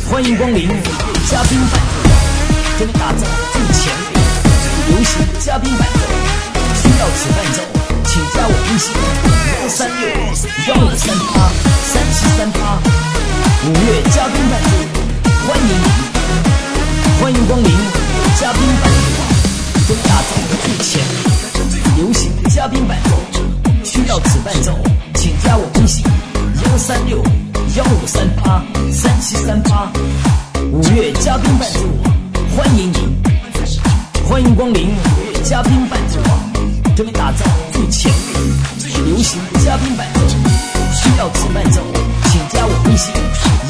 欢迎光临嘉宾版，给你打造最前卫流行嘉宾版，需要此伴奏，请加我微信136-153-3738，5月嘉宾版，欢迎你，欢迎光临嘉宾版，给你打造最前卫流行嘉宾版，需要此伴奏，请加我微信136-153-3738，5月嘉宾伴奏，欢迎你，欢迎光临嘉宾伴奏，这里打造最前卫流行嘉宾伴奏，需要此伴奏，请加我微信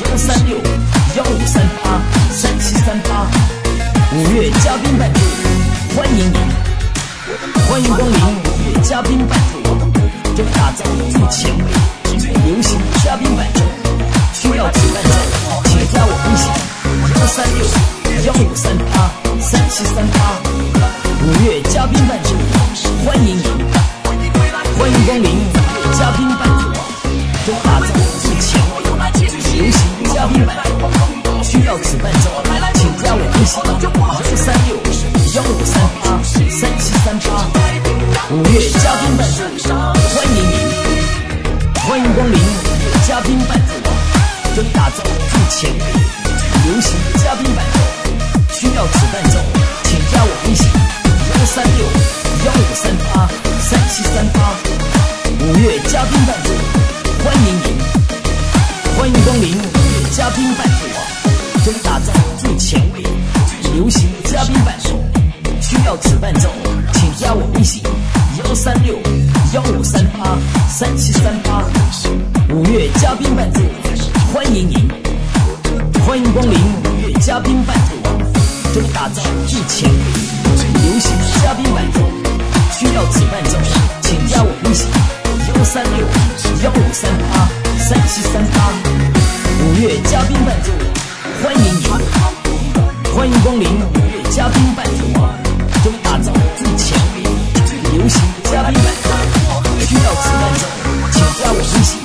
136-153-3738，5月嘉宾伴奏，欢迎你，欢迎光临嘉宾伴奏，这里打造最前卫流行嘉宾伴奏，需要此伴奏，请加我微信136-153-3738，5月嘉宾伴奏，欢迎你，欢迎光临嘉宾伴奏，这打造最前卫流行嘉宾伴奏，需要此伴奏，请加我微信136-153-3738，5月嘉宾伴奏，欢迎你，欢迎光临嘉宾伴奏，这打造最前卫流行嘉宾伴奏，需要此伴奏，请加我微信136-153-3738，5月嘉宾伴奏，欢迎你，欢迎光临嘉宾伴奏，这打造最前卫流行嘉宾伴奏，需要此伴奏，请加我微信136-153-3738，5月嘉宾伴奏，欢迎你，欢迎光临嘉宾伴奏，这里打造最前卫流行嘉宾伴奏，需要此伴奏，请加我微信136-153-3738，5月嘉宾伴奏，欢迎你，欢迎光临嘉宾伴奏，这里打造最前卫流行嘉宾伴奏，需要此伴奏，请加我微信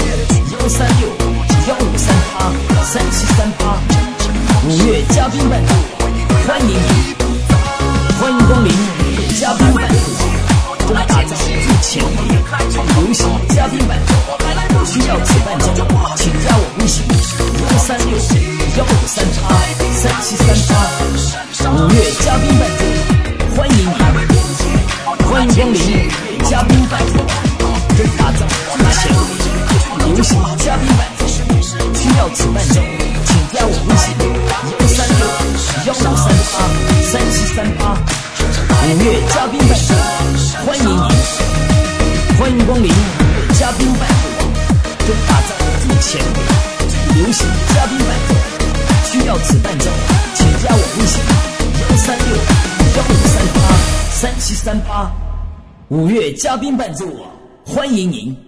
136-153-3738，5月嘉宾伴奏，欢迎你，欢迎光临嘉宾伴奏，这里打造最前卫流行嘉宾伴奏，需要此伴奏，请加我微信136-153-3738，5月嘉宾伴奏，欢迎你，欢迎光临嘉宾伴奏，这里打造最前卫流行嘉宾伴奏，需要此伴奏，请加我微信136-153-3738，5月嘉宾伴奏，欢迎你，欢迎光临嘉宾伴奏，这里打造最前卫流行嘉宾伴奏，需要此伴奏，请加我微信136-153-3738，5月嘉宾伴奏，欢迎您。